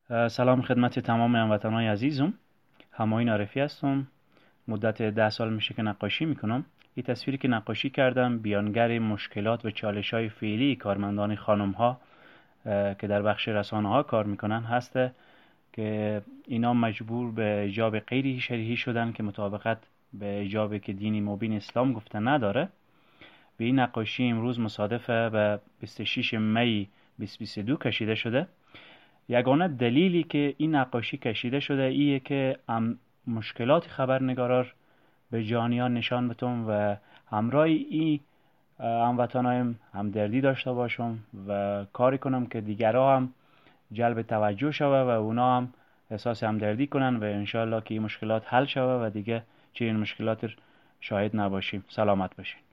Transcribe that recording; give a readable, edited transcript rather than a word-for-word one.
سلام خدمت تمام هموطنان عزیزم. همایون عارفی هستم. مدت 10 سال میشه که نقاشی میکنم. این تصویری که نقاشی کردم بیانگر مشکلات و چالش‌های فعلی کارمندان خانم‌ها که در بخش رسانه‌ها کار میکنن هسته که اینا مجبور به حجاب غیر شرعی شدن که مطابقت به حجابی که دین مبین اسلام گفته نداره. به این نقاشی امروز مصادف به 26 می 2022 کشیده شده. یگانه دلیلی که این نقاشی کشیده شده ایه که مشکلات خبرنگارار به جانیان نشان بتون و همراه این هموطنایم همدردی داشته باشم و کاری کنم که دیگرها هم جلب توجه شوه و اونا هم احساس همدردی کنن و انشالله که این مشکلات حل شوه و دیگه چنین مشکلات شاهد نباشیم. سلامت باشین.